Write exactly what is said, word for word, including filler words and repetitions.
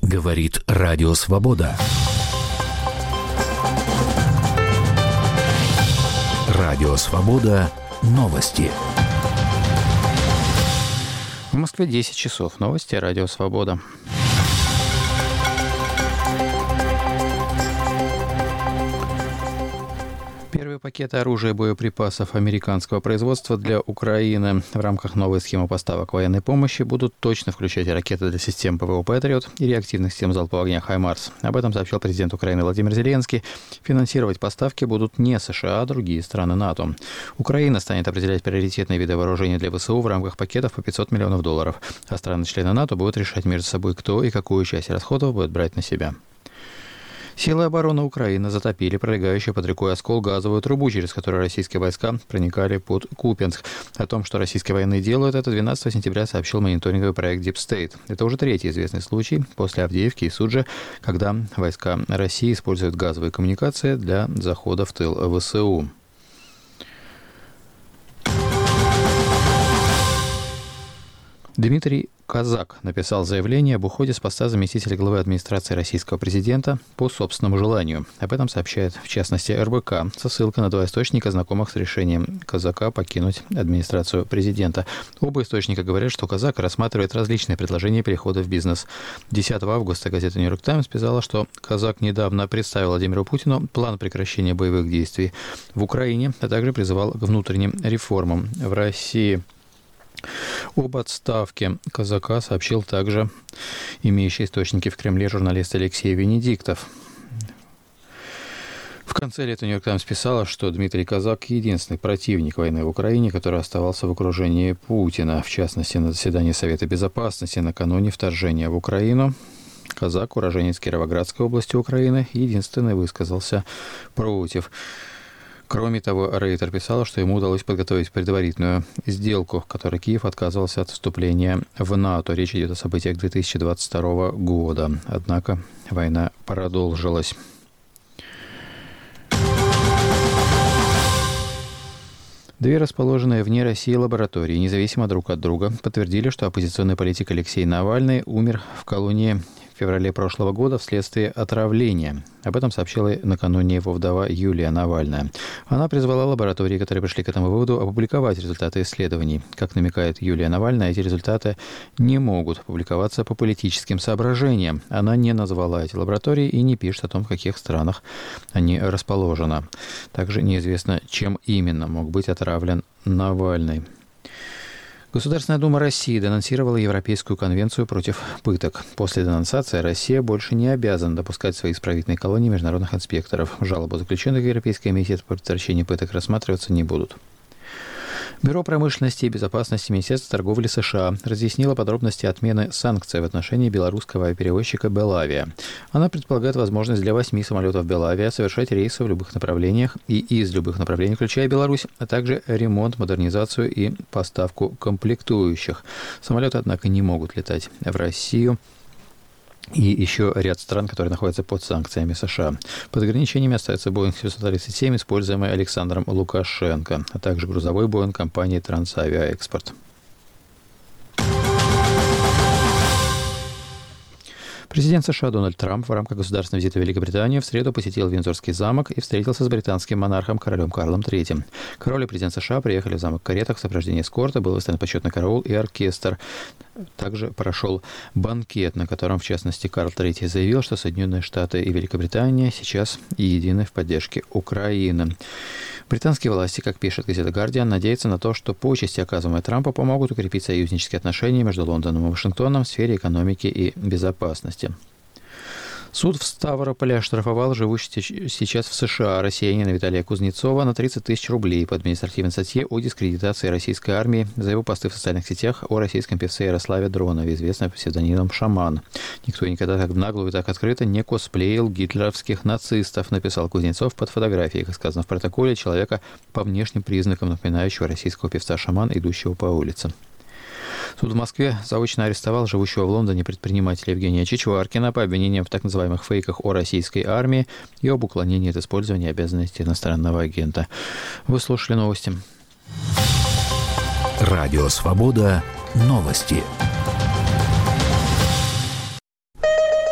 Говорит Радио Свобода. Радио Свобода. Новости. В Москве десять часов. Новости. Радио Свобода. Первые пакеты оружия и боеприпасов американского производства для Украины в рамках новой схемы поставок военной помощи будут точно включать ракеты для систем ПВО «Патриот» и реактивных систем залпового огня «Хаймарс». Об этом сообщил президент Украины Владимир Зеленский. Финансировать поставки будут не США, а другие страны НАТО. Украина станет определять приоритетные виды вооружений для ВСУ в рамках пакетов по пятьсот миллионов долларов. А страны-члены НАТО будут решать между собой, кто и какую часть расходов будет брать на себя. Силы обороны Украины затопили пролегающую под рекой Оскол газовую трубу, через которую российские войска проникали под Купянск. О том, что российские военные делают это, двенадцатого сентября сообщил мониторинговый проект Deep State. Это уже третий известный случай после Авдеевки и Суджи, когда войска России используют газовые коммуникации для захода в тыл ВСУ. Дмитрий Казак написал заявление об уходе с поста заместителя главы администрации российского президента по собственному желанию. Об этом сообщает, в частности, эр бэ ка, со ссылкой на два источника, знакомых с решением Казака покинуть администрацию президента. Оба источника говорят, что Казак рассматривает различные предложения перехода в бизнес. десятого августа газета «Нью-Йорк Таймс» писала, что Казак недавно представил Владимиру Путину план прекращения боевых действий в Украине, а также призывал к внутренним реформам в России. Об отставке Казака сообщил также имеющий источники в Кремле журналист Алексей Венедиктов. В конце лета «Нью-Йорк Таймс» писала, что Дмитрий Казак – единственный противник войны в Украине, который оставался в окружении Путина. В частности, на заседании Совета Безопасности накануне вторжения в Украину Казак, уроженец Кировоградской области Украины, единственный высказался против. Кроме того, Рейтер писала, что ему удалось подготовить предварительную сделку, в которой Киев отказывался от вступления в НАТО. Речь идет о событиях две тысячи двадцать второго года. Однако война продолжилась. Две расположенные вне России лаборатории, независимо друг от друга, подтвердили, что оппозиционный политик Алексей Навальный умер в колонии в феврале прошлого года вследствие отравления. Об этом сообщила накануне его вдова Юлия Навальная. Она призвала лаборатории, которые пришли к этому выводу, опубликовать результаты исследований. Как намекает Юлия Навальная, эти результаты не могут публиковаться по политическим соображениям. Она не назвала эти лаборатории и не пишет о том, в каких странах они расположены. Также неизвестно, чем именно мог быть отравлен Навальный. Государственная дума России денонсировала Европейскую конвенцию против пыток. После денонсации Россия больше не обязана допускать в свои исправительные колонии международных инспекторов. Жалобы заключенных в Европейский комитет по предотвращению пыток рассматриваться не будут. Бюро промышленности и безопасности Министерства торговли США разъяснило подробности отмены санкций в отношении белорусского авиаперевозчика «Белавия». Она предполагает возможность для восьми самолетов «Белавия» совершать рейсы в любых направлениях и из любых направлений, включая Беларусь, а также ремонт, модернизацию и поставку комплектующих. Самолеты, однако, не могут летать в Россию и еще ряд стран, которые находятся под санкциями США. Под ограничениями остается Боинг семьсот тридцать семь, используемый Александром Лукашенко, а также грузовой Боинг компании «Трансавиаэкспорт». Президент США Дональд Трамп в рамках государственного визита в Великобританию в среду посетил Виндзорский замок и встретился с британским монархом королем Карлом третьим. Король и президент США приехали в замок в каретах в сопровождении эскорта, был выставлен почетный караул и оркестр. Также прошел банкет, на котором, в частности, Карл третий заявил, что Соединенные Штаты и Великобритания сейчас едины в поддержке Украины. Британские власти, как пишет газета «Гардиан», надеются на то, что почести, оказываемые Трампу, помогут укрепить союзнические отношения между Лондоном и Вашингтоном в сфере экономики и безопасности. Суд в Ставрополе оштрафовал живущего сейчас в США россиянина Виталия Кузнецова на тридцать тысяч рублей по административной статье о дискредитации российской армии за его посты в социальных сетях о российском певце Ярославе Дронове, известном под псевдонимом «Шаман». «Никто никогда так в наглую и так открыто не косплеил гитлеровских нацистов», написал Кузнецов под фотографией, как сказано в протоколе, человека по внешним признакам напоминающего российского певца «Шаман», идущего по улице. Суд в Москве заочно арестовал живущего в Лондоне предпринимателя Евгения Чичваркина по обвинениям в так называемых фейках о российской армии и об уклонении от использования обязанностей иностранного агента. Вы слушали новости. Радио Свобода. Новости.